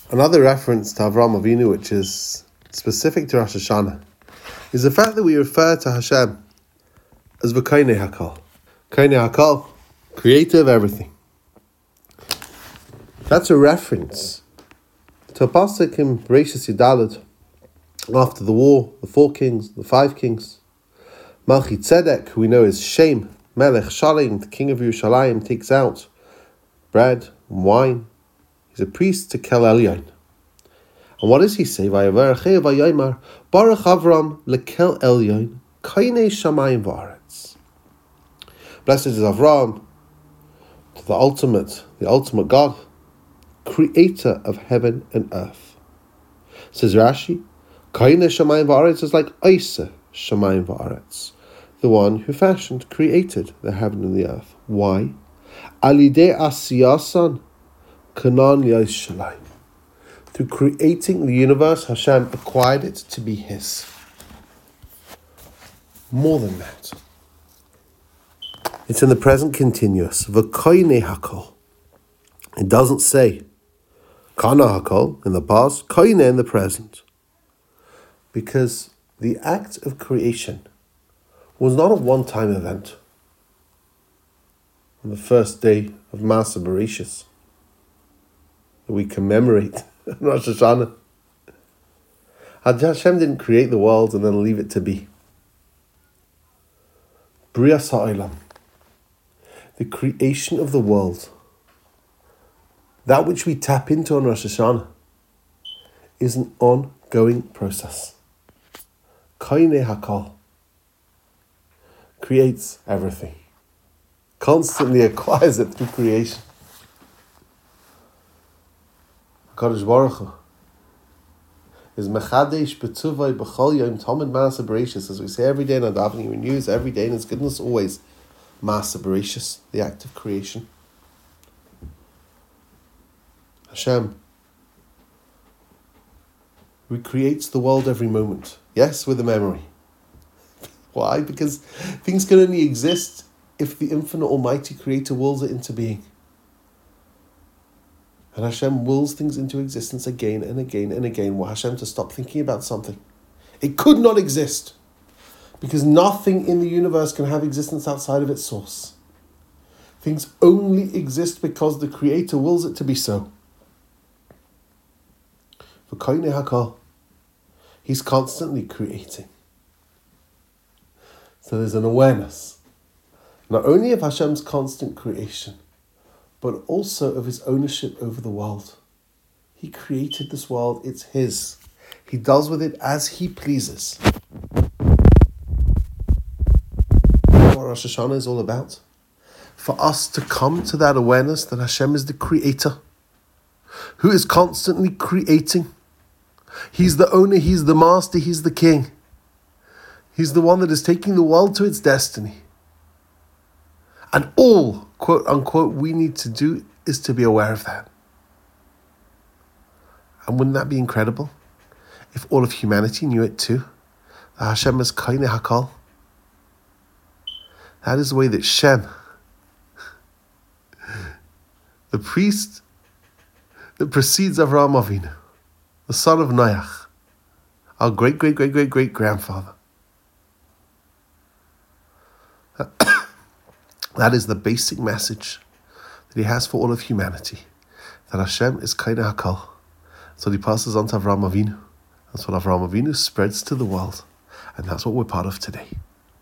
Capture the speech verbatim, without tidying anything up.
Another reference to Avraham Avinu, which is specific to Rosh Hashanah, is the fact that we refer to Hashem as V'kainei Hakal. Kainei Hakal, creator of everything. That's a reference to a pasuk in Bereshis Yudalad, after the war, the four kings, the five kings. Malchi Tzedek, who we know is Shem, Melech Shalem, the king of Yerushalayim, takes out bread and wine. He's a priest to Kel Elyon. And what does he say? Baruch Avram lekel Elyon, kainei shamayim v'aretz. Blessed is Avram, to the ultimate, the ultimate God, creator of heaven and earth. Says Rashi, kainei shamayim v'aretz is like Isa shamayim v'aretz, the one who fashioned, created the heaven and the earth. Why? Alidei asiyasan kanan yishalayim. Through creating the universe, Hashem acquired it to be His. More than that, it's in the present continuous. V'kainei hakol. It doesn't say kana hakol in the past, kainei in the present, because the act of creation was not a one-time event. On the first day of Maaseh Bereshis, that we commemorate Rosh Hashanah, Hashem didn't create the world and then leave it to be. Brias ha'olam, the creation of the world, that which we tap into on Rosh Hashanah, is an ongoing process. Kainei Hakal creates everything, constantly acquires it through creation. Kadosh Baruch Hu is mechadesh b'tzuvay b'chol yom tamid Maaseh Bereshis, as we say every day in our davening, he renews every day in His goodness always. Maaseh Bereshis, the act of creation. Hashem recreates the world every moment. Yes, with a memory. Why? Because things can only exist if the infinite Almighty Creator wills it into being. And Hashem wills things into existence again and again and again. Want Hashem to stop thinking about something. It could not exist, because nothing in the universe can have existence outside of its source. Things only exist because the Creator wills it to be so. V'kainei hakal, He's constantly creating. So there's an awareness, not only of Hashem's constant creation, but also of His ownership over the world. He created this world, it's His. He does with it as He pleases. What Rosh Hashanah is all about? For us to come to that awareness that Hashem is the Creator, who is constantly creating. He's the owner, He's the master, He's the king. He's the one that is taking the world to its destiny. And all, quote unquote, we need to do is to be aware of that. And wouldn't that be incredible if all of humanity knew it too? That Hashem is Kainei Hakal. That is the way that Shem, the priest that precedes Avraham Avinu, the son of Noach, our great, great, great, great, great grandfather. That is the basic message that He has for all of humanity. That Hashem is Kainei Hakal. So He passes on to Avraham Avinu. That's what Avraham Avinu spreads to the world. And that's what we're part of today.